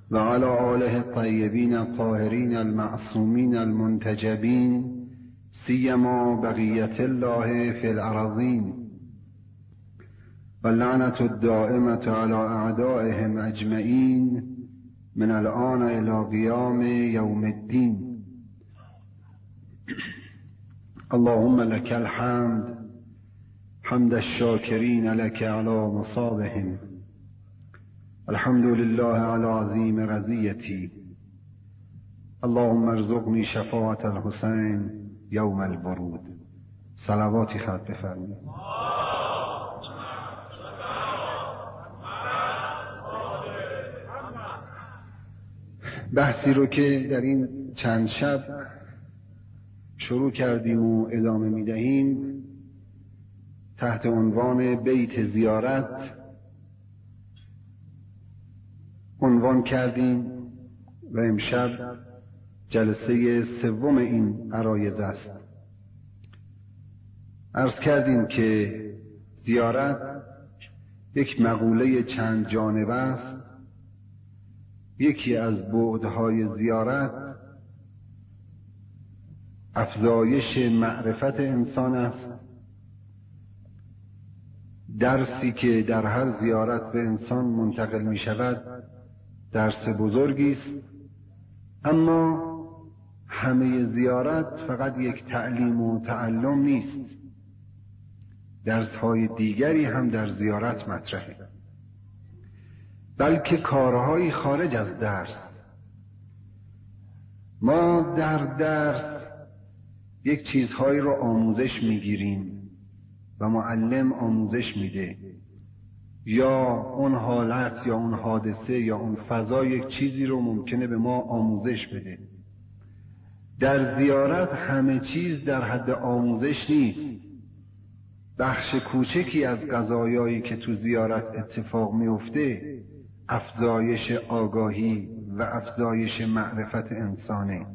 وعلى آله الطيبين الطاهرين المعصومين المنتجبين سيما بقية الله في الأراضين واللعنة الدائمة على أعدائهم أجمعين من الآن إلى قيام يوم الدين. اللهم لك الحمد حمد الشاكرين لك على مصابهم. الحمد لله على عظيم رضيتي. اللهم ارزقني شفاعة الحسين یوم الورود. صلواتی خط بفرمایید. بحثی رو که در این چند شب شروع کردیم و ادامه میدهیم تحت عنوان بیت زیارت عنوان کردیم و امشب جلسه سوم این عرایض است. عرض کردیم که زیارت یک مقوله چند جانبه است. یکی از بعدهای زیارت افزایش معرفت انسان است. درسی که در هر زیارت به انسان منتقل می شود درس بزرگی است، اما همه زیارت فقط یک تعلیم و تعلم نیست. درس‌های دیگری هم در زیارت مطرحه، بلکه کارهایی خارج از درس. ما در درس یک چیزهایی رو آموزش میگیریم و معلم آموزش میده، یا اون حالت یا اون حادثه یا اون فضا یک چیزی رو ممکنه به ما آموزش بده. در زیارت همه چیز در حد آموزش نیست. بخش کوچکی از قضایایی که تو زیارت اتفاق میفته افزایش آگاهی و افزایش معرفت انسانه.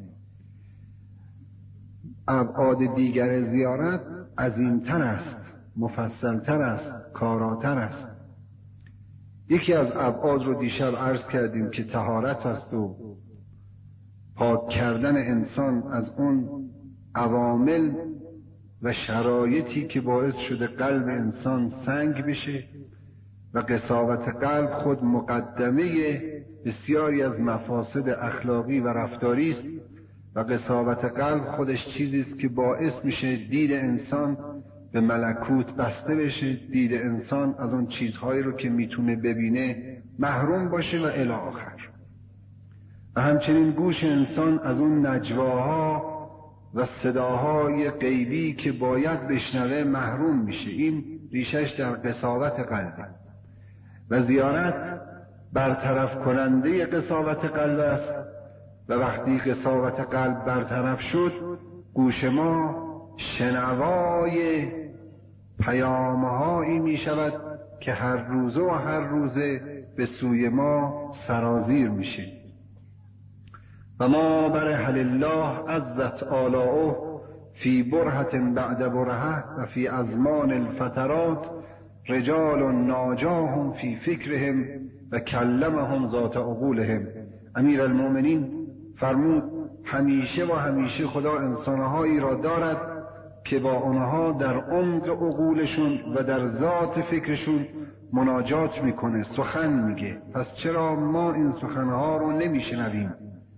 ابعاد دیگر زیارت عظیمتر است، مفصلتر است، کاراتر است. یکی از ابعاد رو دیشب عرض کردیم که طهارت است و پاک کردن انسان از اون عوامل و شرایطی که باعث شده قلب انسان سنگ بشه و قساوت قلب خود مقدمه بسیاری از مفاسد اخلاقی و رفتاری است و قساوت قلب خودش چیزی است که باعث میشه دید انسان به ملکوت بسته بشه، دید انسان از اون چیزهایی رو که میتونه ببینه محروم باشه و الی آخر. و همچنین گوش انسان از اون نجواها و صداهای غیبی که باید بشنوه محروم میشه. این ریشش در قساوت قلبه و زیارت برطرف کننده قساوت قلب است. و وقتی قساوت قلب برطرف شد، گوش ما شنوای پیامهایی می شود که هر روزه و هر روزه به سوی ما سرازیر میشه. و ما برحل الله عزت آلاؤه فی برهة بعد برهة و فی ازمان الفترات رجال ناجاهم فی فکرهم و کلمهم ذات عقولهم. امیر المؤمنین فرمود همیشه و همیشه خدا انسانهایی را دارد که با آنها در عمق عقولشون و در ذات فکرشون مناجات میکنه، سخن میگه. پس چرا ما این سخنها رو نمیشنویم؟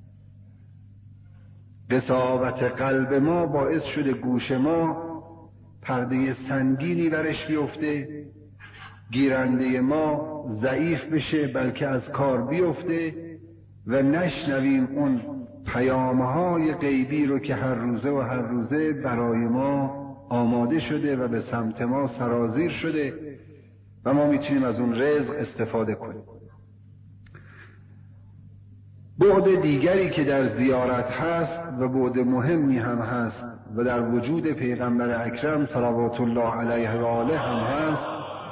قساوت قلب ما باعث شده گوش ما پرده سنگینی برش بیفته، گیرنده ما ضعیف بشه بلکه از کار بیفته و نشنویم اون پیامهای غیبی رو که هر روزه و هر روزه برای ما آماده شده و به سمت ما سرازیر شده و ما میتونیم از اون رزق استفاده کنیم. بعد دیگری که در زیارت هست و بعد مهمی هم هست و در وجود پیغمبر اکرم صلوات الله علیه و آله هم هست،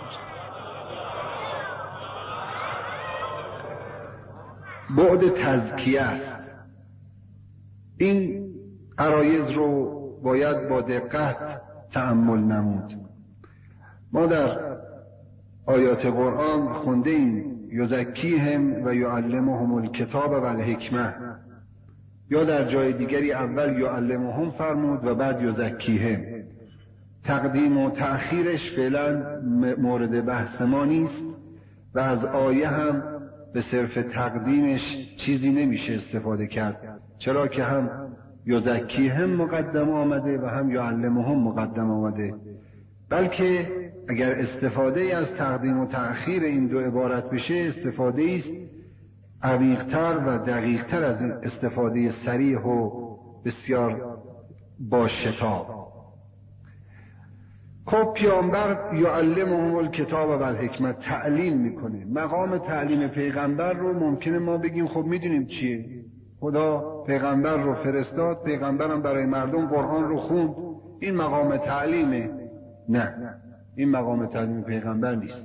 بعد تزکیه است. این عرایض رو باید با دقت تأمل نمود. ما در آیات قرآن خونده ایم یزکیهم و یعلمهم الکتاب و الحکمه، یا در جای دیگری اول یعلمهم فرمود و بعد یزکیهم. تقدیم و تأخیرش فعلا مورد بحث ما نیست و از آیه هم به صرف تقدیمش چیزی نمیشه استفاده کرد، چرا که هم یزکیهم مقدم آمده و هم یعلمهم مقدم آمده، بلکه اگر استفاده از تقدیم و تأخیر این دو عبارت بشه استفاده است عمیق‌تر و دقیق‌تر از این استفاده صریح و بسیار با شتاب. خب پیامبر یعلمهم الکتاب و الحکمت تعلیم میکنه. مقام تعلیم پیغمبر رو ممکنه ما بگیم خب میدونیم چیه، خدا پیغمبر رو فرستاد، پیغمبرم برای مردم قرآن رو خوند، این مقام تعلیمه. نه، این مقام تعلیم پیغمبر نیست.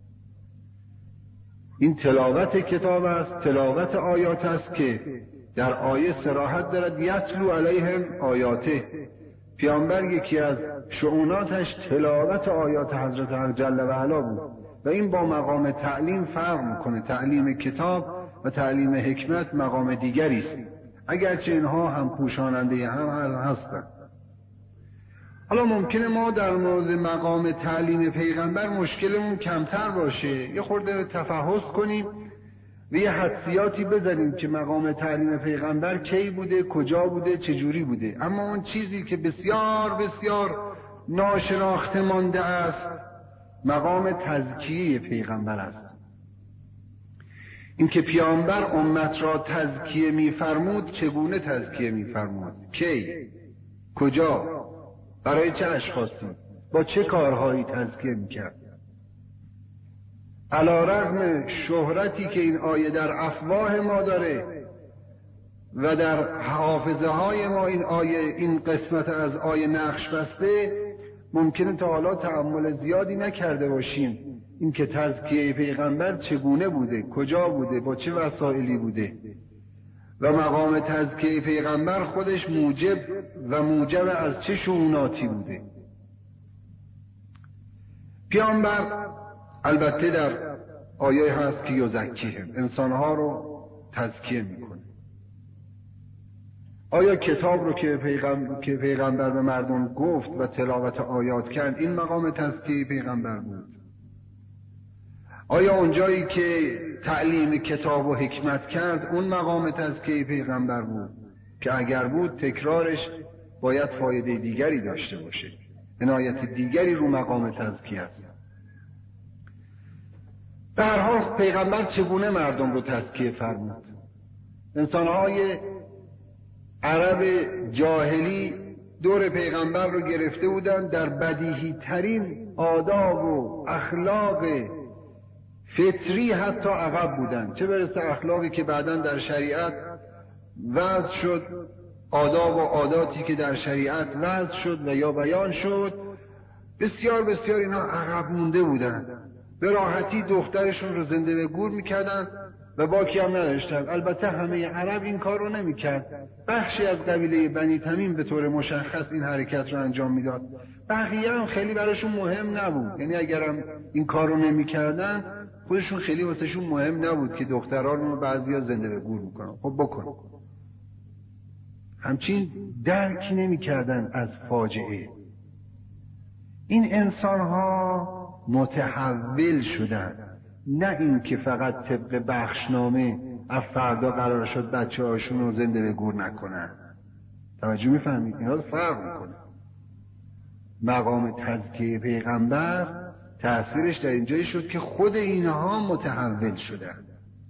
این تلاوت کتاب است، تلاوت آیات است که در آیه صراحت دارد یتلو علیهم آیاته. پیامبر یکی از شؤوناتش تلاوت آیات حضرت حق جل و علا بود و این با مقام تعلیم فرق میکنه. تعلیم کتاب و تعلیم حکمت مقام دیگری است، اگرچه اینها هم پوشاننده هم هستند. حالا ممکنه ما در مورد مقام تعلیم پیغمبر مشکلمون کمتر باشه، یه خورده تفحص کنیم و یه حدسیاتی بزنیم که مقام تعلیم پیغمبر کی بوده، کجا بوده، چجوری بوده. اما اون چیزی که بسیار بسیار ناشناخته مانده است مقام تزکیه پیغمبر است. این که پیامبر امت را تزکیه می‌فرمود، چگونه تزکیه می‌فرمود، کی، کجا، برای چه اشخاصی، با چه کارهایی تزکیه می‌کرد. علی‌رغم شهرتی که این آیه در افواه ما داره و در حافظه های ما این آیه، این قسمت از آیه نقش بسته، ممکنه تا حالا تأمل زیادی نکرده باشیم این که تزکیه پیغمبر چگونه بوده، کجا بوده، با چه وسایلی بوده و مقام تزکیه پیغمبر خودش موجب از چه شؤوناتی بوده. پیامبر البته در آیه هست که یزکیهم، انسانها رو تزکیه میکنه. آیا کتاب رو که پیغمبر به مردم گفت و تلاوت آیات کرد این مقام تزکیه پیغمبر بود؟ آیا اونجایی که تعلیم کتاب و حکمت کرد اون مقام تزکیه پیغمبر بود؟ که اگر بود تکرارش باید فایده دیگری داشته باشه، عنایت دیگری رو مقام تزکیه است. به هر حال پیغمبر چگونه مردم رو تزکیه فرمود؟ انسانهای عرب جاهلی دور پیغمبر رو گرفته بودن، در بدیهی ترین آداب و اخلاق فطری حتی عقب بودن، چه برسه اخلاقی که بعداً در شریعت وضع شد، آداب و عاداتی که در شریعت وضع شد و یا بیان شد، بسیار بسیار اینا عقب مونده بودن. به راحتی دخترشون رو زنده به گور میکردن و باکی هم نداشتن. البته همه عرب این کار رو نمیکرد، بخشی از قبیله بنی تمیم به طور مشخص این حرکت رو انجام میداد، بقیه هم خیلی براشون مهم نبود. یعنی اگرم این کار رو نمیکردن خودشون خیلی واسهشون مهم نبود که دختران رو بعضیا زنده به گور میکنن، خب بکن. همچین درکی نمیکردن از فاجعه. این انسانها متحول شدن، نه این که فقط طبق بخشنامه از فردا قرار شد بچه هاشون رو زنده به گور نکنن. توجه میفهمید؟ اینا فرق میکنه. مقام تزکیه پیغمبر تأثیرش در اینجایی شد که خود اینها متحول شدن.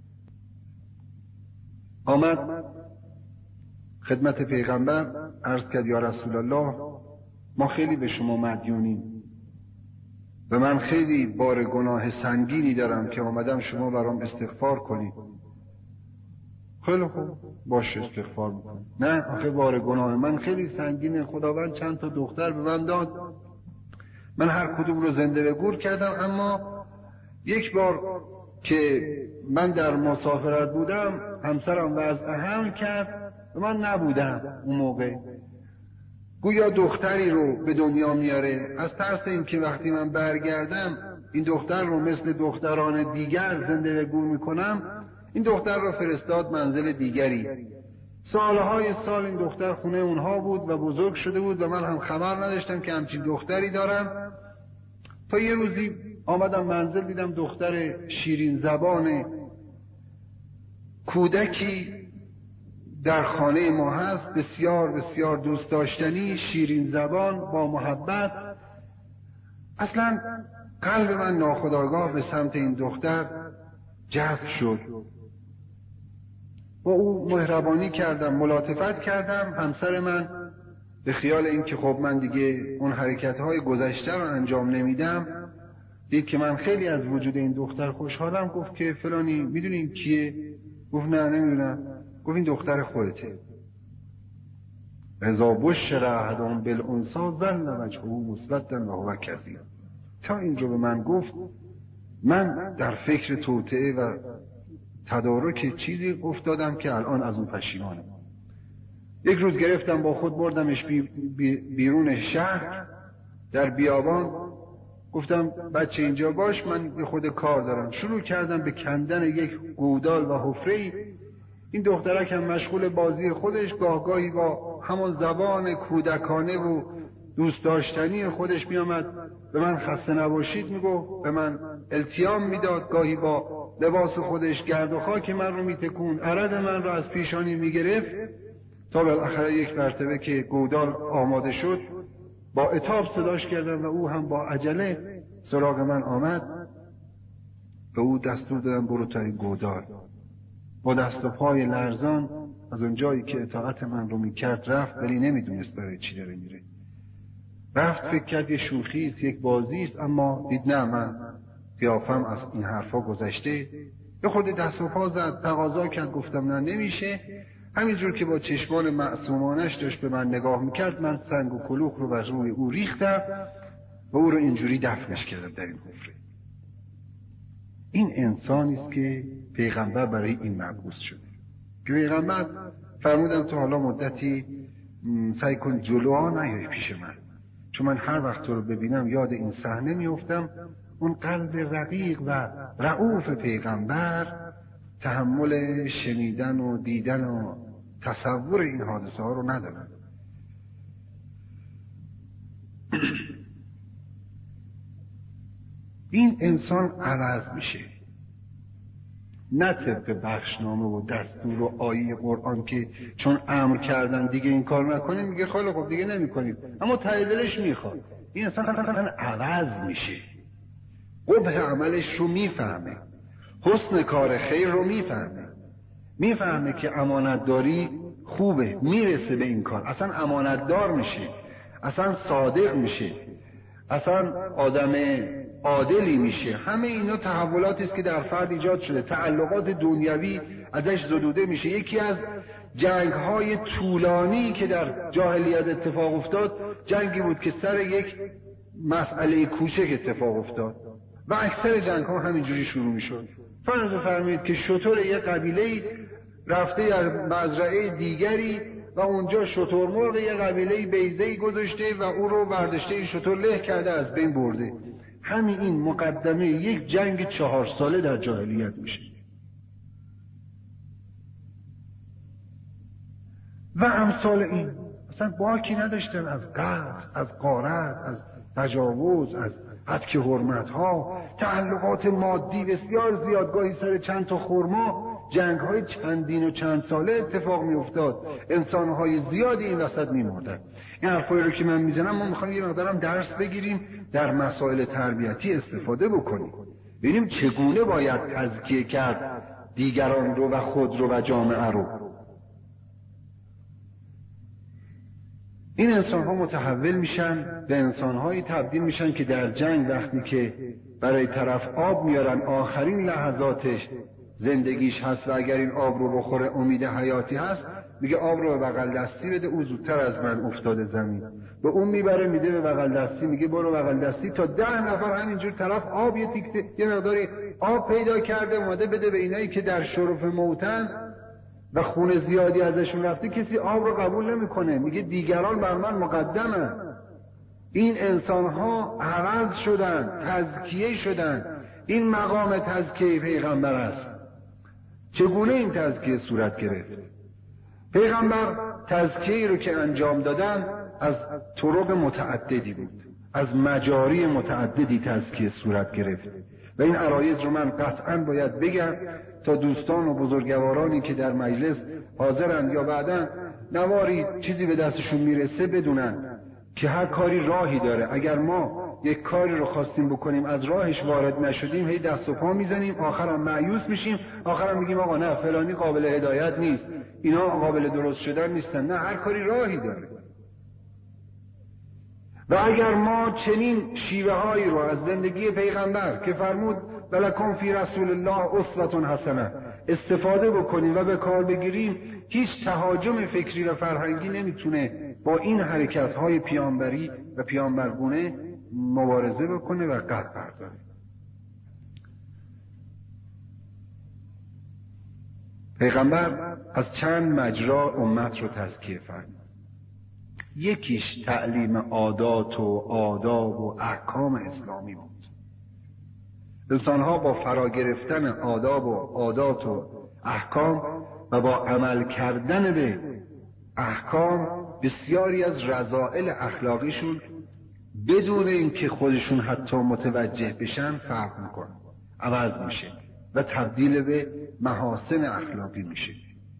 آمد خدمت پیغمبر عرض کرد یا رسول الله، ما خیلی به شما مدیونیم و من خیلی بار گناه سنگینی دارم که آمدم شما برام استغفار کنید. خیلی خوب، باشه استغفار میکنم. نه آخه بار گناه من خیلی سنگینه، خداوند چند تا دختر به من داد، من هر کدوم رو زنده به گور کردم، اما یک بار که من در مسافرت بودم همسرم وضع حمل کرد و من نبودم اون موقع، گویا دختری رو به دنیا میاره، از ترس این که وقتی من برگردم این دختر رو مثل دختران دیگر زنده و گور میکنم، این دختر رو فرستاد منزل دیگری. سالهای سال این دختر خونه اونها بود و بزرگ شده بود و من هم خبر نداشتم که همچین دختری دارم. تا یه روزی آمدم منزل، دیدم دختر شیرین زبان کودکی در خانه ما هست، بسیار بسیار دوست داشتنی، شیرین زبان، با محبت. اصلا قلب من ناخودآگاه به سمت این دختر جذب شد. با او مهربانی کردم، ملاطفت کردم. همسر من به خیال این که خب من دیگه اون حرکت‌های گذشته رو انجام نمیدم، دید که من خیلی از وجود این دختر خوشحالم، گفت که فلانی میدونین کیه؟ گفت نه نمیدونم. گفت این دختر خودته. اذا بشر احدهم بالانثى ظل وجهه مسودا وهو کظیم. تا اینجا به من گفت، من در فکر توطئه و تدارک چیزی افتادم که الان از اون پشیمانم. یک روز گرفتم با خود بردمش بیرون شهر در بیابان، گفتم بچه اینجا باش، من به خود کار دارم. شروع کردم به کندن یک گودال و حفره‌ای. این دخترک هم مشغول بازی خودش، گاهی با همون زبان کودکانه و دوست داشتنی خودش میامد به من خسته نباشید میگفت، به من التیام میداد، گاهی با لباس خودش گرد و خاک من رو میتکون، عرض من رو از پیشانی میگرفت، تا بالاخره یک مرتبه که گودال آماده شد با عتاب صداش کردم و او هم با عجله سراغ من آمد. به او دستور دادم برو تا این گودال. با دست و پای لرزان از اون جایی که اطاعت من رو میکرد رفت، ولی نمیدونست برای چی داره میره. رفت، فکر کرد یه شوخی است، یک بازی است، اما دید نه، من قیافم از این حرفا گذشته. به خود دست و پا زد، تقاضا کرد. گفتم نه نمیشه. همینجور که با چشمان معصومانش داشت به من نگاه میکرد، من سنگ و کلوخ رو بر روی او ریختم و او رو اینجوری دفنش کردم در این حفره. این انسانی است که پیغمبر برای این مبعوث شده. که پیغمبر فرمودن تو حالا مدتی سعی کن جلوها نیای پیش من، چون من هر وقت تو رو ببینم یاد این صحنه میافتم. اون قلب رقیق و رؤوف پیغمبر تحمل شنیدن و دیدن و تصور این حادثه ها رو ندارم. این انسان عوض میشه، نه طبق بخشنامه و دستور و آیه قرآن که چون امر کردن دیگه این کار نکنید، میگه خیلی خب دیگه نمیکنید، اما ته دلش میخواد. این انسان عوض میشه، قبح عملش رو میفهمه، حسن کار خیر رو میفهمه که امانت داری خوبه، میرسه به این کار، اصلا امانت دار میشه، اصلا صادق میشه، اصلا آدم عادلی میشه. همه اینا تحولاتی است که در فرد ایجاد شده. تعلقات دنیوی ازش زدوده میشه. یکی از جنگ‌های طولانی که در جاهلیت اتفاق افتاد، جنگی بود که سر یک مسئله کوچک اتفاق افتاد و اکثر جنگ‌ها همینجوری شروع میشد. فرض فرمایید که شتر یک قبیله رفته در مزرعه دیگری و اونجا شترمرغ یک قبیله بیضه‌ای گذاشته و او رو برداشته این شتر له کرده، از بین برده. همین این مقدمه یک جنگ 4 ساله در جاهلیت میشه. و امثال این اصلا باکی نداشتن از قتل، از غارت، از تجاوز، از هتک حرمت‌ها، تعلقات مادی بسیار زیاد. گاهی سر چند تا خرما جنگ‌های چندین و چند ساله اتفاق می‌افتاد، انسان‌های زیادی این وسط می‌مردن. این حرفایی رو که من میزنم، ما می‌خوایم یه مقدارم درس بگیریم، در مسائل تربیتی استفاده بکنیم، ببینیم چگونه باید تزکیه کرد دیگران رو و خود رو و جامعه رو. این انسان‌ها متحول میشن به انسان‌هایی تبدیل میشن که در جنگ وقتی که برای طرف آب میارن، آخرین لحظاتش زندگیش هست و اگر این آب رو بخوره امید حیاتی هست، میگه آب رو به بغل دستی بده، او زودتر از من افتاده زمین. به اون میبره میده به بغل دستی، میگه برو بغل دستی، تا 10 نفر همینجور طرف آب یه مقداری آب پیدا کرده اومده بده به اینایی که در شرف موتن و خون زیادی ازشون رفته. کسی آب رو قبول نمیکنه، میگه دیگران بر من مقدمن. این انسانها عوض شدن، تزکیه شدن. این مقام تزکیه پیغمبر است. چگونه این تزکیه صورت گرفت؟ پیغمبر تزکیه رو که انجام دادن از طرق متعددی بود، از مجاری متعددی تزکیه صورت گرفت و این عرایض رو من قطعا باید بگم تا دوستان و بزرگوارانی که در مجلس حاضرند یا بعداً نواری چیزی به دستشون میرسه بدونن که هر کاری راهی داره. اگر ما یک کاری رو خواستیم بکنیم از راهش وارد نشدیم هی دست و پا میزنیم، آخرام مایوس میشیم، آخرام میگیم آقا نه فلانی قابل هدایت نیست، اینا قابل درست شدن نیستن. نه، هر کاری راهی داره. و اگر ما چنین شیوه هایی رو از زندگی پیغمبر که فرمود ولکم فی رسول الله اسوة حسنه استفاده بکنیم و به کار بگیریم، هیچ تهاجم فکری و فرهنگی نمیتونه با این حرکت های پیامبری و پیامبرگونه مبارزه بکنه و قد برداره. پیغمبر از چند مجرا امت رو تزکیه فرمود. یکیش تعلیم عادات و آداب و احکام اسلامی بود. انسانها با فرا گرفتن آداب و عادات و احکام و با عمل کردن به احکام بسیاری از رذائل اخلاقیشون بدون اینکه خودشون حتی متوجه بشن فرق میکنه، عوض میشه و تبدیل به محاسن اخلاقی میشه.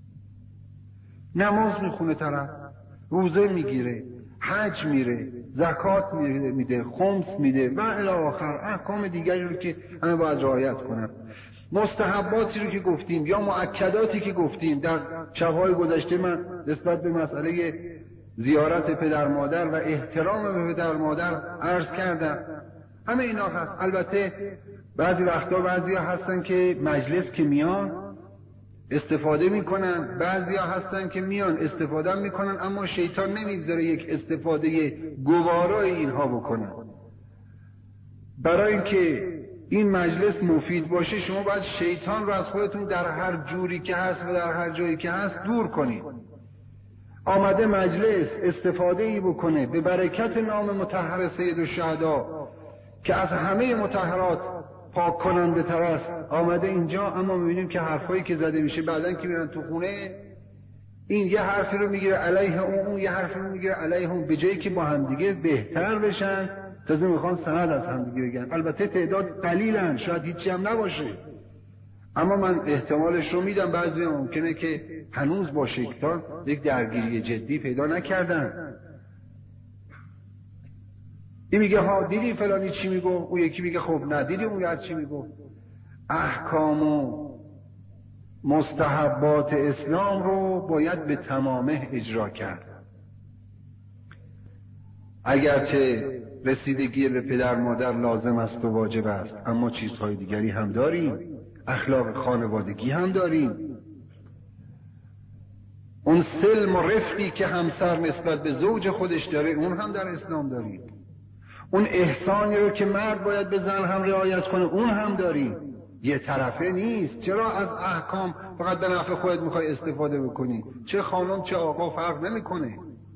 نماز میخونه طرف، روزه میگیره، حج میره، زکات میده، خمس میده و الی آخر احکام دیگری رو که همه باید رعایت کنن. مستحباتی رو که گفتیم یا مؤکداتی که گفتیم در شب‌های گذشته من نسبت به مسئله زیارت پدر مادر و احترام به پدر مادر عرض کردم. همه اینا هست. البته بعضی وقتا بعضیا هستن که مجلس که میان استفاده میکنن، بعضیا هستن که میان استفاده میکنن اما شیطان نمیذاره یک استفاده گوارای اینها بکنن. برای اینکه این مجلس مفید باشه شما باید شیطان رو از خودتون در هر جوری که هست و در هر جایی که هست دور کنید. آمده مجلس استفاده ای بکنه به برکت نام مطهر سید الشهدا که از همه مطهرات پاک کننده تر است، آمده اینجا اما میبینیم که حرفایی که زده میشه بعدن که میرن تو خونه این یه حرفی رو میگیره علیه اون یه حرفی رو میگیره علیه اون، به جایی که با همدیگه بهتر بشن تازه میخوان سند از همدیگه بگن. البته تعداد قلیلن، شاید هیچی هم نباشه، اما من احتمالش رو میدم بعضی ممکنه که هنوز با شیطان یک درگیری جدی پیدا نکردن. این میگه ها دیدی فلانی چی میگو، اون یکی میگه خب نه دیدی اون هر چی میگو. احکام و مستحبات اسلام رو باید به تمامه اجرا کرد. اگرچه رسیدگی به پدر مادر لازم است و واجب است، اما چیزهای دیگری هم داریم، اخلاق خانوادگی هم داریم. اون سلم و رفقی که همسر نسبت به زوج خودش داره اون هم در اسلام داریم. اون احسانی رو که مرد باید به زن هم رعایت کنه اون هم داریم. یه طرفه نیست. چرا از احکام فقط به نفع خودت میخوای استفاده بکنی؟ چه خانم چه آقا فرق نمیکنه.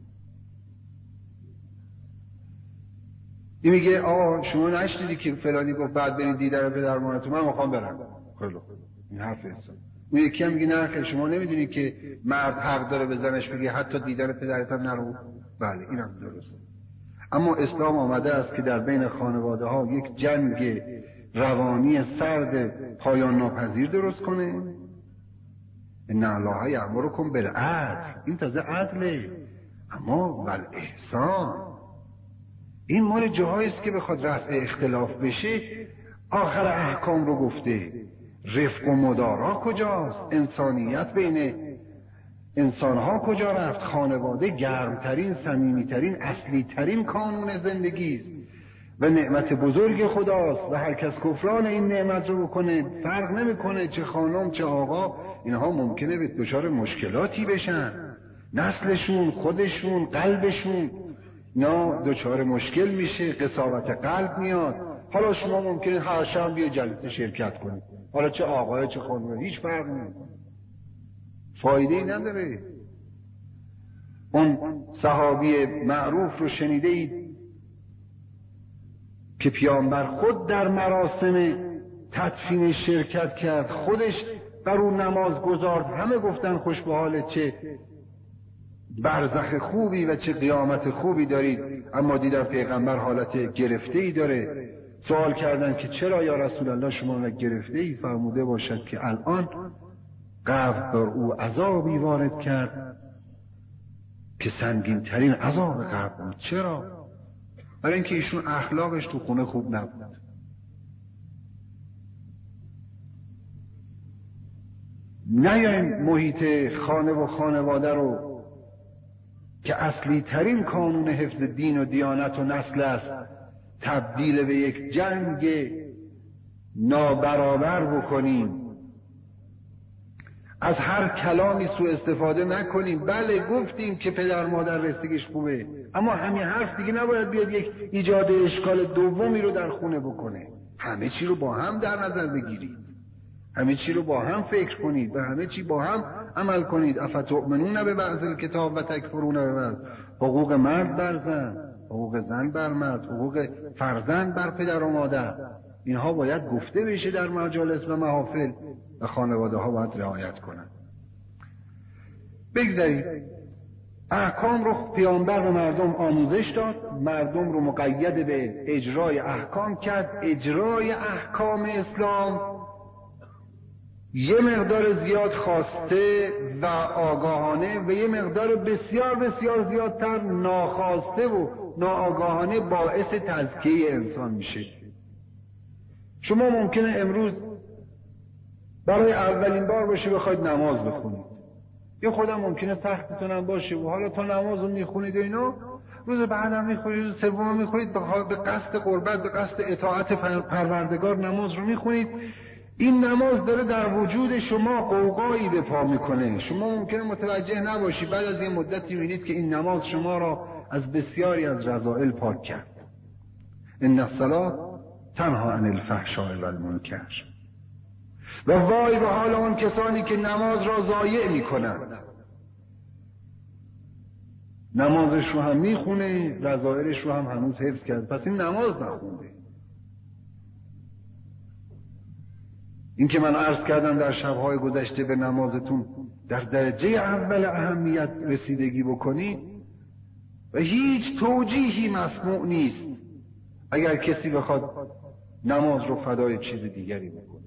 این میگه آقا شما نشنیدی که فلانی گفت بعد برید دیدن پدر مادرتون؟ من میخوام برم. خیلی خوب، این حرف انسان. اون یکی هم میگه نه خیر شما نمیدونی که مرد حق داره به زنش بگه حتی دیدن پدرت هم نرو. بله اینم درسته. اما اسلام آمده است که در بین خانواده ها یک جنگ روانی سرد پایان ناپذیر درست کنه. ان الله یأمرکم بالعدل، این تازه عدله، اما والاحسان این مال جاهایی است که بخواد رفع اختلاف بشه. آخر احکام رو گفته. رفق و مدارا کجاست؟ انسانیت بین انسانها کجا رفت؟ خانواده گرمترین، صمیمیترین، اصلیترین کانون زندگی است و نعمت بزرگ خداست و هر کس کفران این نعمت رو بکنه فرق نمیکنه چه خانم چه آقا، اینها ممکنه به دچار مشکلاتی بشن، نسلشون، خودشون، قلبشون اینا دچار مشکل میشه، قساوت قلب میاد. حالا شما ممکنه هر شب یه جلسه شرکت کنید، حالا چه آقای چه خانم هیچ فرق نمیکنه، فایده ای نداره. اون صحابی معروف رو شنیده اید که پیامبر خود در مراسم تدفین شرکت کرد، خودش بر اون نماز گذارد. همه گفتن خوش به حالت، چه برزخ خوبی و چه قیامت خوبی دارید. اما دیدن پیغمبر حالت گرفته‌ای داره. سوال کردن که چرا یا رسول الله شما گرفته‌ای؟ فرموده باشد که الان قبر بر او عذابی وارد کرد که سنگین ترین عذاب قبر بود. چرا؟ برای اینکه ایشون اخلاقش تو خونه خوب نبود. نیایم محیط خانه و خانواده رو که اصلی ترین کانون حفظ دین و دیانت و نسل است تبدیل به یک جنگ نابرابر بکنیم. از هر کلامی سوء استفاده نکنیم. بله گفتیم که پدر مادر رستگیش خوبه، اما همین حرف دیگه نباید بیاد یک ایجاد اشکال دومی رو در خونه بکنه. همه چی رو با هم در نظر بگیرید، همه چی رو با هم فکر کنید، به همه چی با هم عمل کنید. افتؤمنون ببعض الکتاب و تکفرون ببعض. حقوق مرد بر زن، حقوق زن بر مرد، حقوق فرزند بر پدر و مادر، اینها باید گفته بشه در مجالس و محافل و خانواده ها باید رعایت کنند. بگذارید احکام رو پیامبر به مردم آموزش داد، مردم رو مقید به اجرای احکام کرد. اجرای احکام اسلام یه مقدار زیاد خواسته و آگاهانه و یه مقدار بسیار بسیار زیادتر ناخواسته و ناآگاهانه باعث تزکیه انسان میشه. شما ممکنه امروز برای اولین بار باشه بخواید نماز بخونید، یا خودم ممکنه سختتونم باشه و حالا تا نماز رو میخونید و اینا، روز بعدم میخونید، روز سوم میخونید، به قصد قربت، به قصد اطاعت پروردگار نماز رو میخونید. این نماز داره در وجود شما قوقایی به پا میکنه. شما ممکنه متوجه نباشی، بعد از یه مدتی میبینید که این نماز شما را از بسیاری از رذائل پاک کرد. ان الصلاة تنها عن الفحشاء و المنکر. و وای به حال آن کسانی که نماز را ضایع میکنند. نمازش رو هم میخونه، رذائلش رو هم هنوز حفظ کرد، پس این نماز نخونده. این که من عرض کردم در شبهای گذشته به نمازتون در درجه اول اهمیت رسیدگی بکنید و هیچ توجیهی مسموع نیست اگر کسی بخواد نماز رو فدای چیز دیگری بکنه.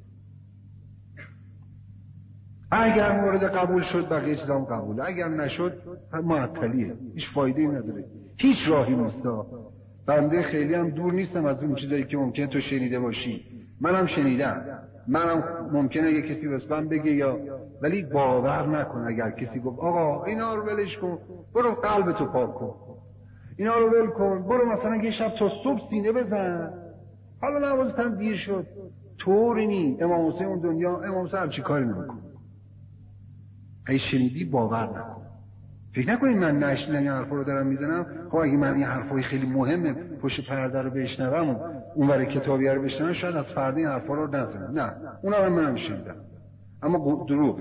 اگر مورد قبول شد بقیه چیزام قبوله، اگر نشد معطلیه، هیچ فایده‌ای نداره، هیچ راهی نیست. بنده خیلی هم دور نیستم از اون چیزایی که ممکنه تو شنیده باشی. منم شنیدم، منم ممکنه یه کسی واسم بگه یا، ولی باور نکن. اگر کسی گفت آقا اینا رو ولش کن، برو قلبتو پاک کن، اینا رو ول کن، برو مثلا یه شب تا صبح سینه بزن، حالا نمازت هم دیر شد، طوری نی. امام حسین اون دنیا، امام حسین چی کاری نمیکنه. اگه شنیدی باور نکن. فکر نکنید من نشنیدم این حرفا رو دارم میزنم. خب اگه من این حرفای خیلی مهمه پشت پرده رو بشنوم و اونور کتابی رو بشنوم، شاید از فردا این حرفا رو نزنم. نه، اونا رو منم شنیدم، اما دروغه.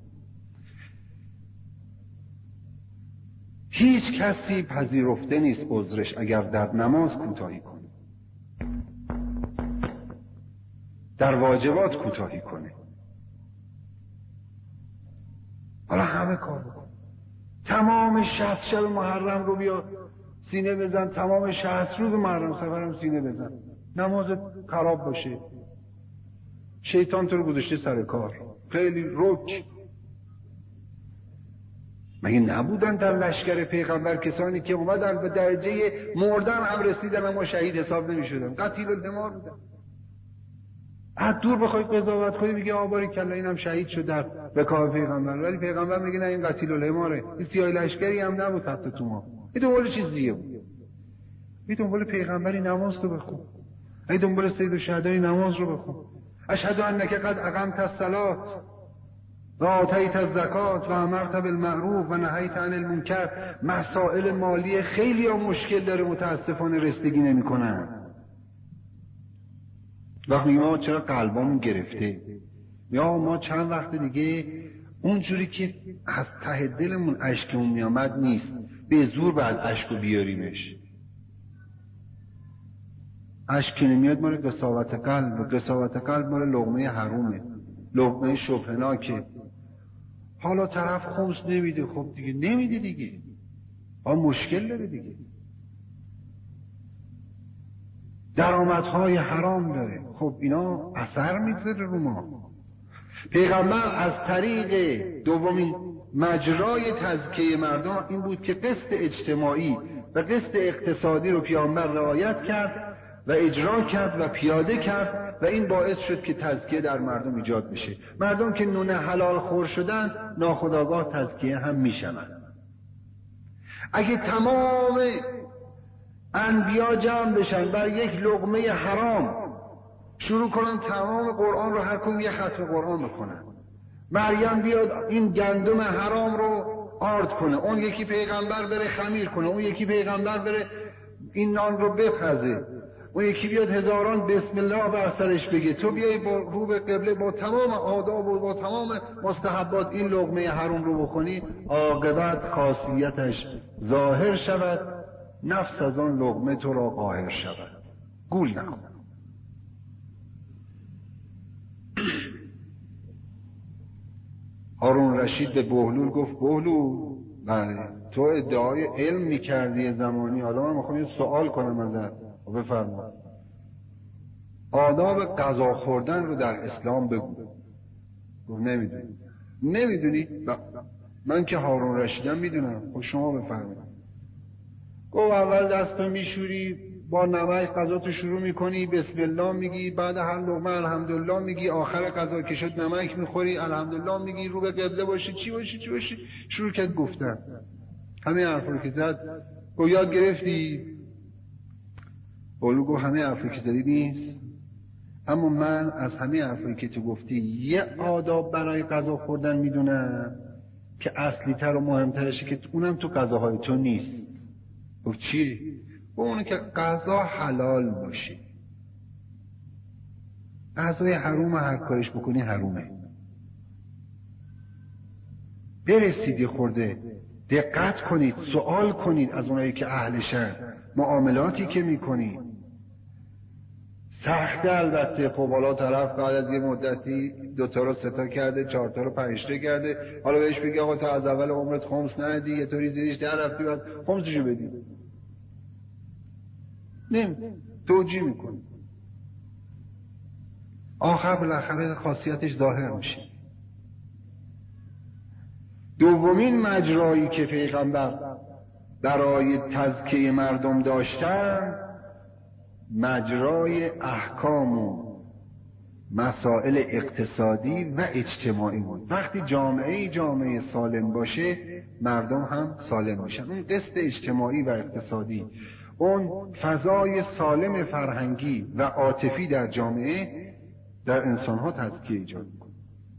هیچ کسی پذیرفته نیست عذرش اگر در نماز کوتاهی کنه، در واجبات کوتاهی کنه. حالا همه کار بکن، تمام 60 شب محرم رو بیا سینه بزن، تمام 60 روز محرم سفرم سینه بزن، نمازت خراب باشه، شیطان تو رو گذاشته سر کار، خیلی رک. مگه نبودن در لشکر پیغمبر کسانی که اومدن به درجه مردن هم رسیدن اما شهید حساب نمی شدن؟ قتیل الحمار بودن. از دور بخوای قضاوت کنی میگه آباری کلا اینم شهید شد در رکاب پیغمبر، ولی پیغمبر میگه نه این قتیل الحماره، این سیاه لشکری هم نبود حتی تو ما، این دنبال چیز دیگه بود. این دنبال پیغمبری نماز رو بخون، این دنبال سید الشهدای نماز رو بخون. اشهد انک قد اقمت الصلاة و آتیت الزکات و امرت بالمعروف و نهیت عن المنکر. مسائل مالی خیلی ها مشکل داره، متاسفانه رسیدگی نمی‌کنن. وقتی ما چرا قلبمون گرفته، یا ما چند وقت دیگه اونجوری که از ته دلمون اشکمون میامد نیست، به زور بعد اشکو بیاریمش. اشک که نمیاد مال قساوت قلب، قساوت قلب مال لقمه حرومه، لقمه شبهناکه. حالا طرف خمس نمیده، خب دیگه نمیده دیگه، مشکل داره دیگه، درآمدهای حرام داره، خب اینا اثر میذاره رو ما. پیغمبر از طریق دومین مجرای تزکیه مردم این بود که قسط اجتماعی و قسط اقتصادی رو پیامبر رعایت کرد و اجرا کرد و پیاده کرد و این باعث شد که تزکیه در مردم ایجاد بشه. مردم که نون حلال خور شدن ناخودآگاه تزکیه هم میشوند. اگه تمام انبیا جمع بشن بر یک لقمه حرام شروع کنن تمام قرآن رو هر کدوم یه ختم قرآن بکنن، مریم بیاد این گندم حرام رو آرد کنه، اون یکی پیغمبر بره خمیر کنه، اون یکی پیغمبر بره این نان رو بپزه، اون یکی بیاد هزاران بسم الله بر سرش بگه، تو بیای با رو به قبله با تمام آداب و با تمام مستحبات این لقمه حرام رو بخونی، عاقبت خاصیتش ظاهر شود، نفس از آن لقمه تو را قاهر شود. گول نکن. هارون رشید به بهلول گفت بهلول، بله تو ادعای علم میکردی زمانی، حالا من میخوام یه سوال کنم ازت، بفرما. آداب غذا خوردن رو در اسلام بگو. گفت نمیدونی؟ من که هارون رشیدم میدونم. خب شما بفرمایید. گفت اول دستو میشوری، با نمک غذا تو شروع میکنی، بسم الله میگی، بعد هر لقمه الحمدلله میگی، آخر غذا که شد نمک میخوری، الحمدلله میگی، رو به قبله باشی، چی باشی. شروع کرد گفتن همه حرفا که زد. گفت یاد گرفتی؟ گفت همه حرفا که زدی نیست، اما من از همه حرفایی که تو گفتی یه آداب برای غذا خوردن میدونم که اصلی تر و مهمترشه که اونم تو غذاهای تو نیست. گفت چیه؟ اونه که غذا حلال باشه. غذای حروم هر کارش بکنی حرومه. برسید یه خورده دقت کنید، سوال کنید از اونایی که اهلشن، معاملاتی که میکنید سخته البته. خب حالا طرف بعد از یه مدتی 2 تا رو 3 تا کرده، 4 تا رو 5 تا کرده، حالا بهش بگی آقا تا از اول عمرت خمس ندی، یه طوری زیرش در رفتی بعد خمسشو بدی، توجیه میکنه، آخر بالاخره خاصیتش ظاهر میشه. دومین مجرایی که پیغمبر برای تزکیه مردم داشتن مجرای احکام و مسائل اقتصادی و اجتماعی بود. وقتی جامعه سالم باشه مردم هم سالم میشن. اون قسط اجتماعی و اقتصادی، اون فضای سالم فرهنگی و عاطفی در جامعه در انسانها تزکیه ایجاد میکنه.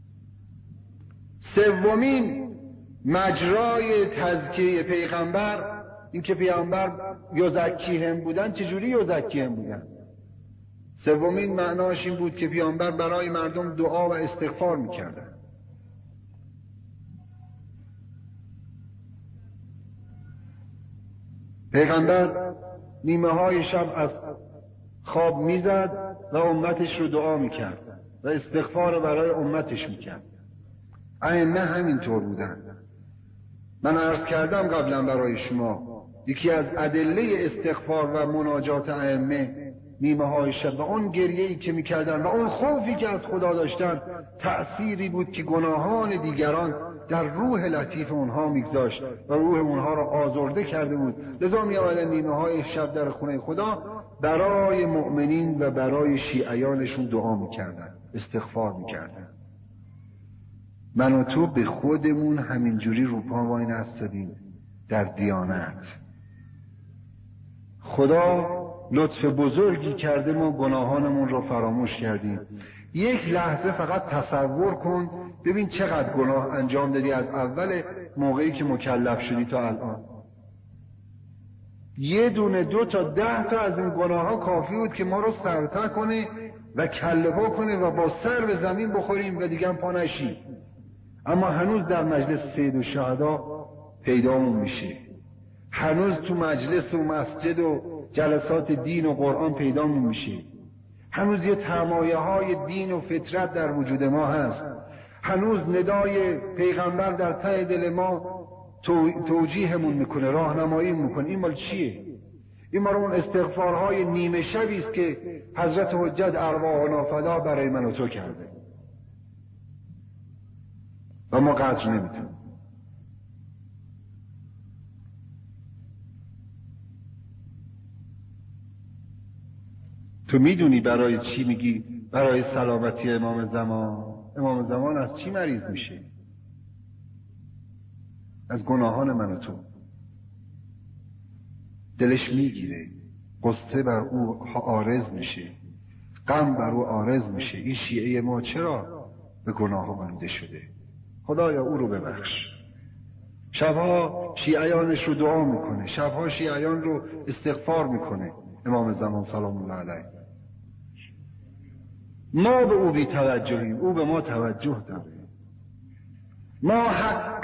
سومین مجرای تزکیه پیغمبر این که پیغمبر یزکیهم بودن. چجوری یزکیهم بودن؟ سومین معناش این بود که پیامبر برای مردم دعا و استغفار میکردن. پیغمبر نیمه های شب از خواب میزد و امتش رو دعا میکرد و استغفار برای امتش میکرد. ائمه همینطور بودن. من عرض کردم قبلا برای شما یکی از ادله استغفار و مناجات ائمه نیمه های شب و اون گریه‌ای که میکردن و اون خوفی که از خدا داشتن تأثیری بود که گناهان دیگران در روح لطیف اونها میگذاشت و روح اونها را آزرده کرده بود. لذا میآمدن نیمه های شب در خونه خدا برای مؤمنین و برای شیعیانشون دعا میکردن، استغفار میکردن. من و تو به خودمون همینجوری روپا وای نستادیم در دیانت. خدا لطف بزرگی کرده، ما گناهانمون رو فراموش کردیم. یک لحظه فقط تصور کن ببین چقدر گناه انجام دادی از اول موقعی که مکلف شدی تا الان. 1 2 تا 10 تا از این گناه ها کافی بود که ما رو سرتا کنه و کله پا کنه و با سر به زمین بخوریم و دیگه هم پا نشیم. اما هنوز در مجلس سید الشهدا پیدامون میشه، هنوز تو مجلس و مسجد و جلسات دین و قرآن پیدا میشه. هنوز یه تمایه های دین و فطرت در وجود ما هست. هنوز ندای پیغمبر در ته دل ما توجیهمون میکنه، راهنمایی میکنه. این مال چیه؟ این مال اون استغفارهای نیمه شبی است که حضرت حجت ارواحنا فدا برای من و تو کرده و ما قدر نمیتونیم. تو میدونی برای چی میگی؟ برای سلامتی امام زمان. امام زمان از چی مریض میشه؟ از گناهان من و تو. دلش میگیره، قصه بر او عارض میشه، غم بر او عارض میشه. این شیعه ما چرا به گناه آلوده شده؟ خدایا او رو ببخش. شبها شیعیانش رو دعا میکنه، شبها شیعیان رو استغفار میکنه امام زمان سلام الله علیه. ما به او بی توجهیم، او به ما توجه داره. ما حق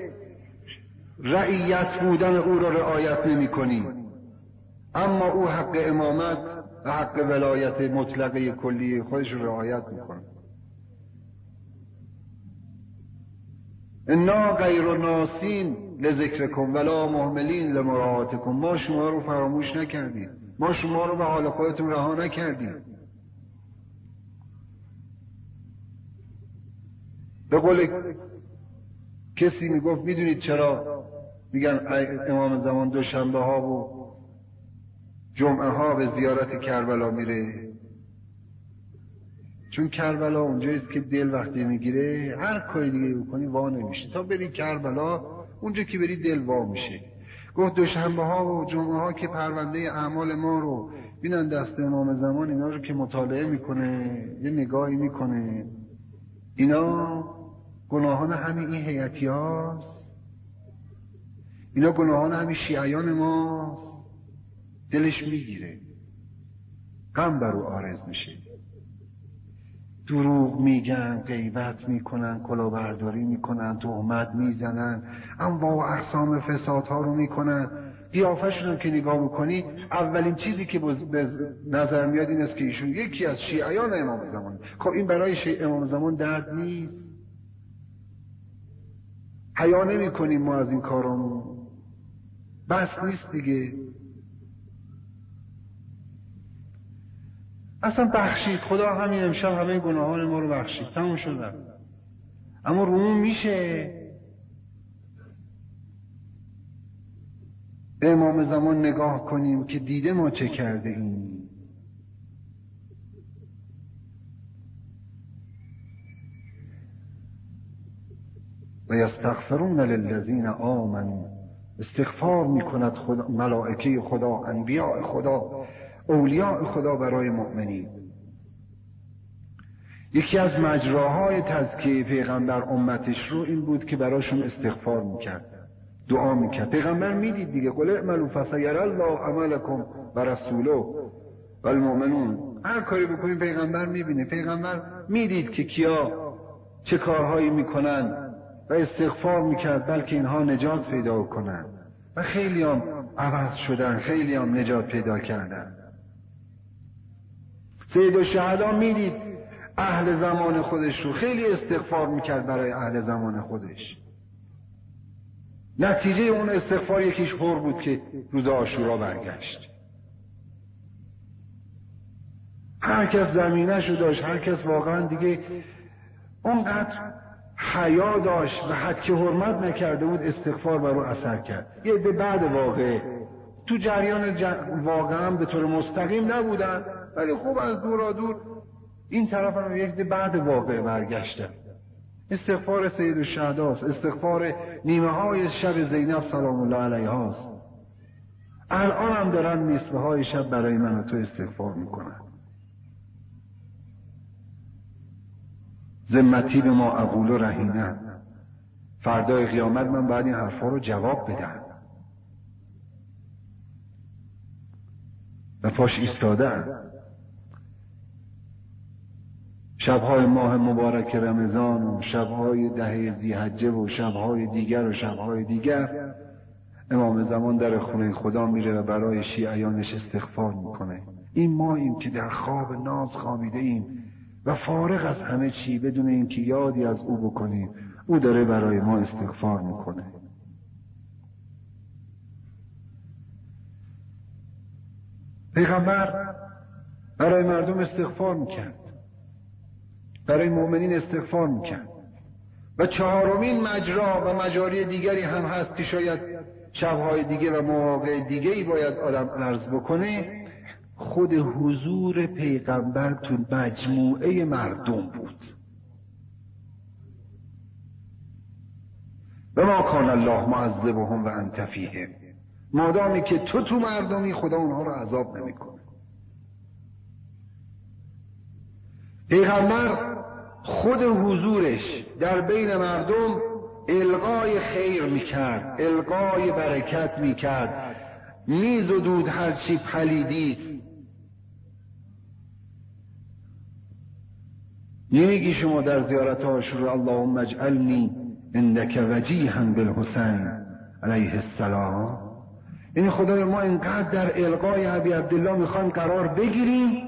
رعیت بودن او را رعایت نمی کنیم، اما او حق امامت و حق ولایت مطلقه کلی خودش را رعایت میکنه. انا غیر ناسین لذکرکم ولا مهملین لمراعاتکم. ما شما رو فراموش نکردیم، ما شما رو به حال خودتون رها نکردیم. به قول کسی میگفت میدونید چرا میگن امام زمان دوشنبه ها و جمعه ها به زیارت کربلا میره؟ چون کربلا اونجاییست که دل وقتی میگیره هر کاری دیگه بکنی وا نمیشه. تا بری کربلا اونجا که بری دل وا میشه. گفت دوشنبه ها و جمعه ها که پرونده اعمال ما رو بینن دست امام زمان، اینا رو که مطالعه میکنه، یه نگاهی میکنه، اینا گناهان همین این هیئتی هاست، اینا گناهان همین شیعیان ماست. دلش میگیره، غم بر او عارض میشه. دروغ میگن، غیبت میکنن، کلاهبرداری میکنن، تهمت میزنن، انواع و اقسام فسادها رو میکنن. قیافه‌شون که نگاه میکنی اولین چیزی که به نظر میاد این است که ایشون یکی از شیعیان امام زمان. خب این برای امام زمان درد نیست؟ حیا نمی‌کنیم ما از این کارامون؟ بس نیست دیگه؟ اصلا بخشید، خدا همین امشب همه گناهان ما رو بخشید، تموم شد. اما رومون میشه به امام زمان نگاه کنیم که دیده ما چه کرده این. و یستغفرون للذین آمنوا. استغفار میکند خدا، ملائکه خدا، انبیاء خدا، اولیاء خدا برای مؤمنین. یکی از مجراهای تزکیه پیغمبر امتش رو این بود که براشون استغفار میکرد، دعا میکرد. پیغمبر میدید دیگه، قل اعملوا فسیری الله عملکم و رسوله و المؤمنون. هر کاری بکنید پیغمبر میبینه. پیغمبر میدید که کیا چه کارهایی میکنن و استغفار میکرد بلکه اینها نجات پیدا کنن. و خیلی هم عوض شدن، خیلی هم نجات پیدا کردن. سید الشهدا میدید اهل زمان خودش رو خیلی استغفار میکرد برای اهل زمان خودش. نتیجه اون استغفار یکیش پر بود که روز عاشورا برگشت. هر کس زمینش رو داشت، هر کس واقعا دیگه اونقدر حیا داشت و حد که حرمت نکرده بود، استغفار بر او اثر کرد. یه عده بعد واقعه تو جریان واقعا به طور مستقیم نبودن، ولی خوب از دورا دور این طرف هم یک عده بعد واقعه برگشتن. استغفار سید الشهداست، استغفار نیمه های شب زینب سلام الله علیها است. الان هم دارن نصفه های شب برای من و تو استغفار میکنن. ذمتی به ما اقول و رهینه. فردای قیامت من باید این حرفا رو جواب بدم و پاش ایستادم. شبهای ماه مبارک رمضان و شبهای 10 ذی‌حجه و شبهای دیگر و شبهای دیگر امام زمان در خونه خدا میره و برای شیعیانش استغفار میکنه. این ماییم که در خواب ناز خوابیده ایم و فارغ از همه چی، بدون اینکه یادی از او بکنیم. او داره برای ما استغفار میکنه. پیغمبر برای مردم استغفار میکرد، برای مؤمنین استغفار میکرد. و چهارمین مجرا و مجاری دیگری هم هست که شاید شبهای دیگه و مواقع دیگه‌ای باید آدم عرض بکنه. خود حضور پیغمبر تو مجموعه مردم بود. و ما کان الله معذبهم و انت فیهم. مادامی که تو مردمی، خدا اونها رو عذاب نمیکنه. پیغمبر خود حضورش در بین مردم القای خیر میکرد، القای برکت میکرد، میزدود هرچی پلیدی. نمیگی شما در زیارت عاشورا اللهم اجعلنی عندک وجیها بالحسین علیه السلام؟ این خدای ما اینقدر در القای ابی عبدالله میخوایم قرار بگیریم،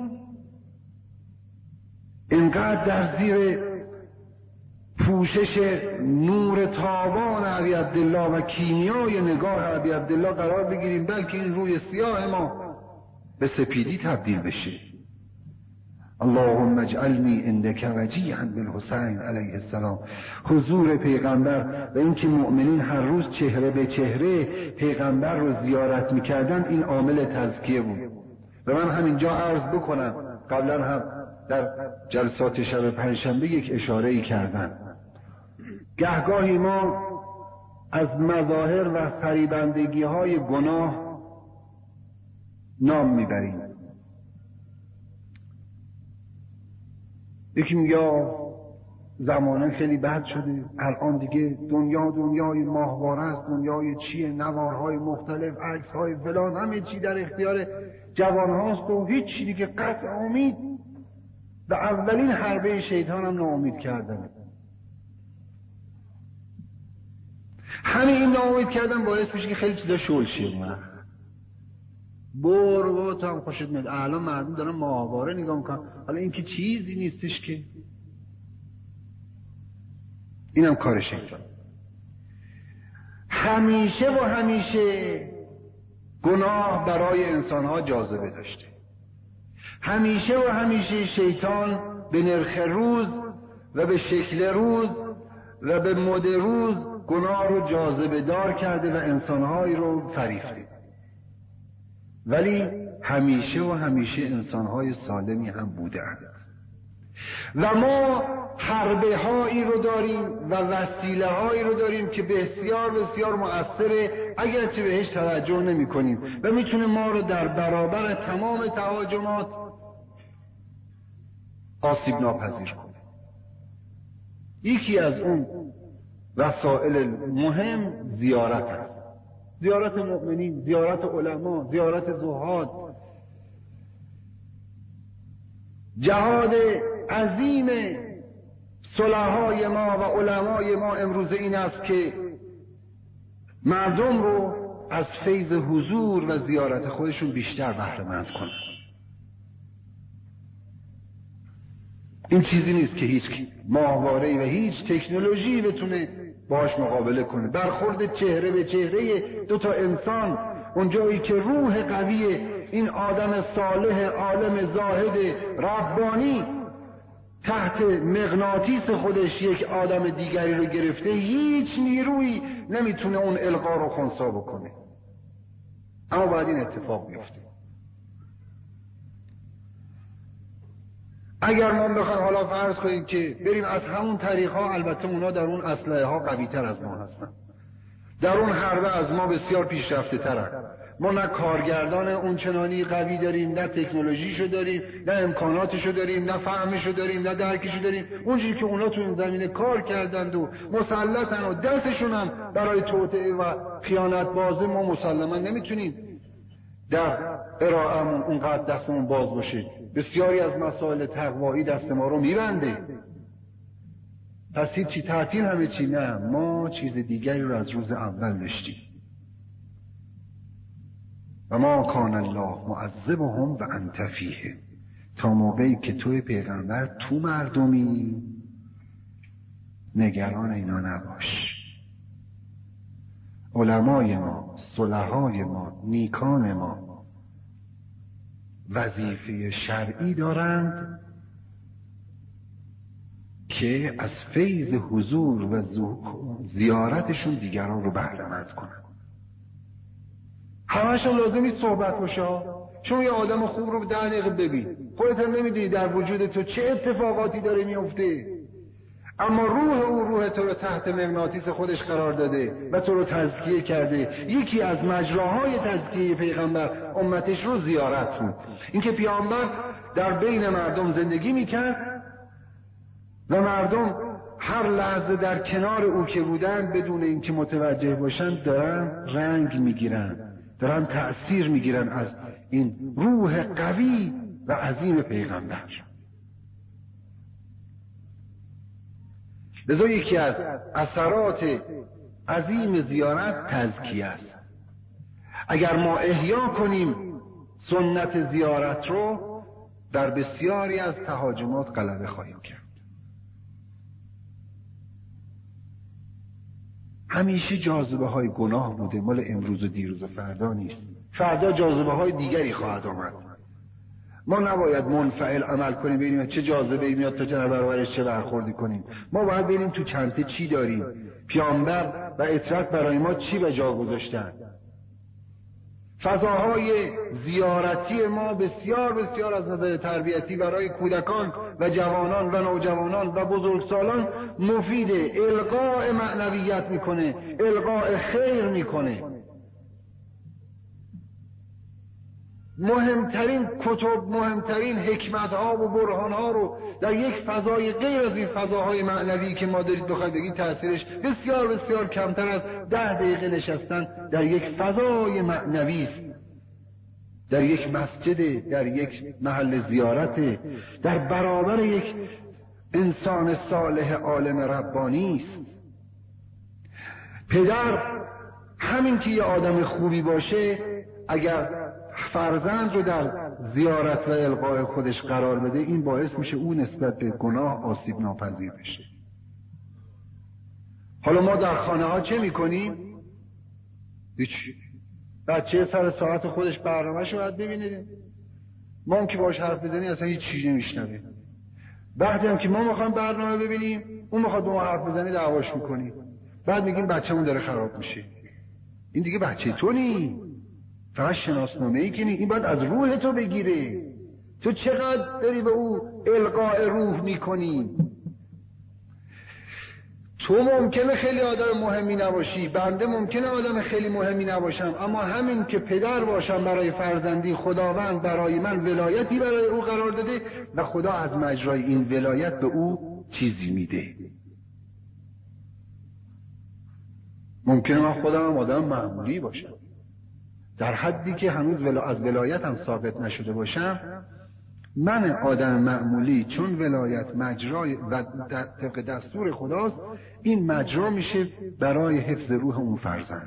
اینقدر در زیر پوشش نور تابان ابی عبدالله و کیمیای نگاه ابی عبدالله قرار بگیریم، بلکه این روی سیاه ما به سپیدی تبدیل بشه. اللهم اجعلنی عندک وجیها بالحسین علیه السلام. حضور پیغمبر و اینکه مؤمنین هر روز چهره به چهره پیغمبر رو زیارت میکردن، این عامل تزکیه بود. و من همینجا عرض بکنم، قبلا هم در جلسات شب پنجشنبه یک اشاره‌ای کردم. گهگاهی ما از مظاهر و فریبندگی‌های گناه نام میبریم. یکی میگه زمانه خیلی بد شده، الان دیگه دنیای ماهواره است، دنیای چیه، نوارهای مختلف، عکسهای فلان، همه چی در اختیار جوانهاست و هیچ چی دیگه. قطع امید و اولین حربه شیطان هم ناامید کردن. همین این ناامید کردن باعث میشه که خیلی چیزا شل شه. برو تو هم خوشت میاد. الان مردم دارن ماهواره نگاه میکنن، حالا این که چیزی نیستش که. اینم کار شیطان. همیشه و همیشه گناه برای انسانها جاذبه داشته. همیشه و همیشه شیطان به نرخ روز و به شکل روز و به مد روز گناه رو جاذبه دار کرده و انسانهایی رو فریفته. ولی همیشه و همیشه انسانهای سالمی هم بودند. و ما حربه هایی رو داریم و وسیله هایی رو داریم که بسیار بسیار مؤثره، اگرچه بهش توجه نمی کنیم و میتونه ما رو در برابر تمام تهاجمات آسیب ناپذیر کنه. یکی از اون وسائل مهم زیارت است. زیارت مؤمنین، زیارت علما، زیارت زهاد. جهاد عظیم صلحای ما و علمای ما امروز این است که مردم رو از فیض حضور و زیارت خودشون بیشتر بهره مند کنن. این چیزی نیست که هیچ ماهواره‌ای و هیچ تکنولوژی بتونه باش مقابله کنه. برخورد چهره به چهره دو تا انسان، اونجایی که روح قوی این آدم صالح عالم زاهد ربانی تحت مغناطیس خودش یک آدم دیگری رو گرفته، هیچ نیرویی نمیتونه اون القا رو خنثی بکنه. اما باید این اتفاق بیفته. اگر ما بخوایم حالا فرض کنیم که بریم از همون طریق ها، البته اونا در اون اسلحه ها قوی تر از ما هستن، در اون حربه از ما بسیار پیشرفته ترن. ما نه کارگردان اون چنانی قوی داریم، نه تکنولوژیشو داریم، نه امکاناتشو داریم، نه فهمشو داریم، نه درکشو داریم. اونجوری که اونا تو این زمینه کار کردند و مسلطن و دستشون هم برای توطئه و خیانت بازه، ما مسلما نمیتونیم در ارائه‌مون اونقدر دستمون باز باشه. بسیاری از مسائل تقوایی دست ما رو میبنده. پس چی تعطیل همه چی؟ نه، ما چیز دیگری رو از روز اول داشتیم. و ما کان الله معذبهم و انت فیهم، تا موقعی که توی پیغمبر تو مردمی نگران اینا نباش. علمای ما، صلحای ما، نیکان ما وظیفه شرعی دارند که از فیض حضور و زیارتشون دیگران رو بهره مند کنن. همشون لازم نیست صحبت باشه. شما یه آدم خوب رو 10 دقیقه ببین، خودت هم نمیدونی در وجود تو چه اتفاقاتی داره میفته، اما روح تو رو تحت مغناطیس خودش قرار داده و تو رو تزکیه کرده. یکی از مجراهای تزکیه پیغمبر امتش رو زیارت بود. اینکه پیامبر در بین مردم زندگی میکرد و مردم هر لحظه در کنار او که بودن بدون اینکه متوجه باشن دارن رنگ میگیرن، دارن تأثیر میگیرن از این روح قوی و عظیم پیغمبر. لذا یکی از اثرات عظیم زیارت تزکیه است. اگر ما احیا کنیم سنت زیارت رو، در بسیاری از تهاجمات غلبه خواهیم کرد. همیشه جاذبه های گناه بوده، مال امروز و دیروز و فردا نیست. فردا جاذبه های دیگری خواهد آمد. ما نباید منفعل عمل کنیم ببینیم چه جاذبه ای میاد تا در برابرش چه برخوردی کنیم. ما باید ببینیم تو چنته چی داریم، پیامبر و اطرت برای ما چی به جا گذاشتن. فضاهای زیارتی ما بسیار از نظر تربیتی برای کودکان و جوانان و نوجوانان و بزرگسالان مفیده. القاء معنویت میکنه، القاء خیر میکنه. مهمترین کتب، مهمترین حکمت ها و برهان ها رو در یک فضای غیر از این فضاهای معنوی که ما دارید بخواید بگید تأثیرش بسیار کمتر از 10 دقیقه نشستن در یک فضای معنوی است، در یک مسجد، در یک محل زیارت، در برابر یک انسان صالح عالم ربانی است. پدر همین که یه آدم خوبی باشه، اگر فرزند رو در زیارت و القاء خودش قرار بده، این باعث میشه او نسبت به گناه آسیب ناپذیر بشه. حالا ما در خانه ها چه میکنیم؟ هیچی. بچه سر ساعت خودش برنامه شو باید ببینید. ما هم که باش حرف بزنی اصلا هیچ چیزی نمیشنوه. وقتی هم که ما میخوایم برنامه ببینیم، اون میخواد با ما حرف بزنی دعواش میکنی. بعد میگیم بچه‌مون داره خراب میشه. این دیگه بچه تو نی، فقط شناسنامه‌ای که نی. این باید از روح تو بگیره. تو چقدر داری به او القاء روح میکنی؟ تو ممکنه خیلی آدم مهمی نباشی، بنده ممکنه آدم خیلی مهمی نباشم، اما همین که پدر باشم برای فرزندی، خداوند برای من ولایتی برای او قرار داده و خدا از مجرای این ولایت به او چیزی میده. ممکنه من خودم آدم معمولی باشم، در حدی که هنوز از ولایتم ثابت نشده باشم. من آدم معمولی چون ولایت مجرای و طبق دستور خداست، این مجرا میشه برای حفظ روح اون فرزند.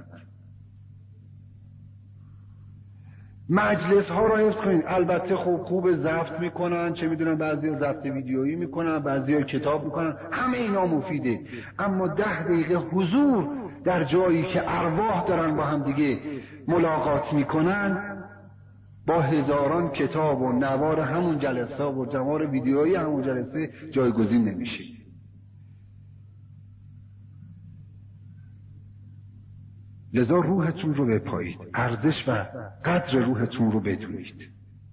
مجلس ها را حفظ کنید. البته خوب ضبط میکنن، چه میدونن بعضی ضبط ویدیویی میکنن، بعضی کتاب میکنن، همه اینا مفیده، اما 10 دقیقه حضور در جایی که ارواح دارن با هم دیگه ملاقات میکنن، با هزاران کتاب و نوار همون جلسه و نوار ویدیویی همون جلسه جایگزین نمیشه. لذا روحتون رو بپایید، ارزش و قدر روحتون رو بدونید.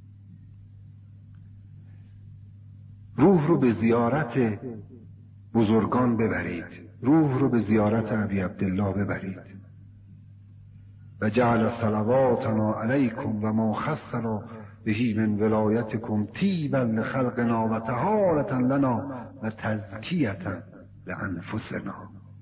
روح رو به زیارت بزرگان ببرید، روح رو به زیارت ابی عبدالله ببرید. و جعل صلواتنا علیکم و ما خصنا بهی من ولایتکم طیبا لخلقنا و طهارة لنا و تزکیة لانفسنا.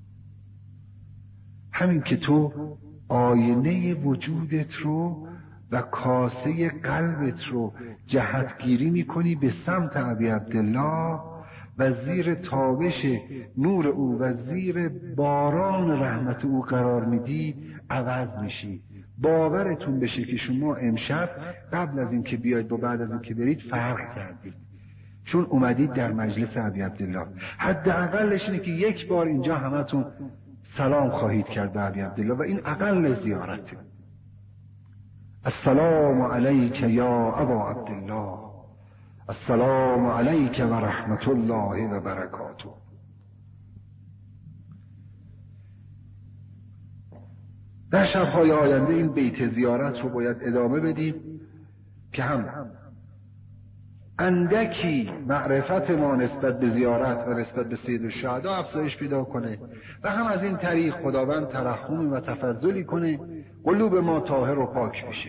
همین که تو آینه وجودت رو و کاسه قلبت رو جهتگیری میکنی به سمت ابی عبدالله و زیر تابش نور او و زیر باران رحمت او قرار میدی، عوض میشی. باورتون بشه که شما امشب قبل از این که بیاید و بعد از این که برید فرق کردید، چون اومدید در مجلس ابی عبدالله. حداقلش اینه که یک بار اینجا همتون سلام خواهید کرد به ابی عبدالله و این اقل زیارته. السلام علیک یا ابا عبدالله، السلام علیک و رحمت الله و برکاته. در شب‌های آینده این بیت زیارت رو باید ادامه بدیم که هم اندکی معرفت ما نسبت به زیارت و نسبت به سید الشهدا افزایش پیدا کنه و هم از این طریق خداوند ترحمی و تفضلی کنه، قلوب ما طاهر و پاک بشه.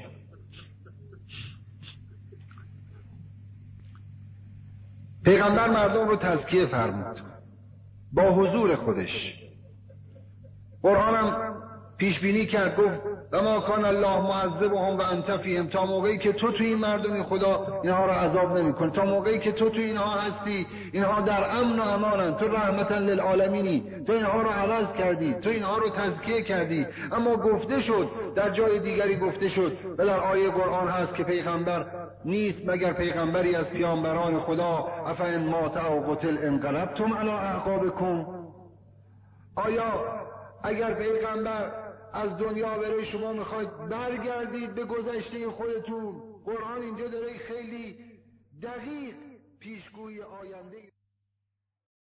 پیغمبر مردم رو تزکیه فرمود با حضور خودش. قرآنم پیش بینی کرد، گفت و ما کان الله معذبهم و انت فیهم، تا موقعی که تو توی این مردمی خدا اینها رو عذاب نمی‌کنی، تا موقعی که تو توی اینها هستی اینها در امن و امانن، تو رحمتا للعالمینی، تو اینها رو عوض کردی، تو اینها رو تزکیه کردی. اما گفته شد، در جای دیگری گفته شد و در آیه قرآن هست که پیغمبر نیست مگر پیغمبری از پیامبران خدا، افئن مات او قتل انقلبتم علی اعقابکم. آیا اگر پیغمبر از دنیا بره شما میخواید برگردید به گذشته خودتون؟ قرآن اینجا داره خیلی دقیق پیشگویی آینده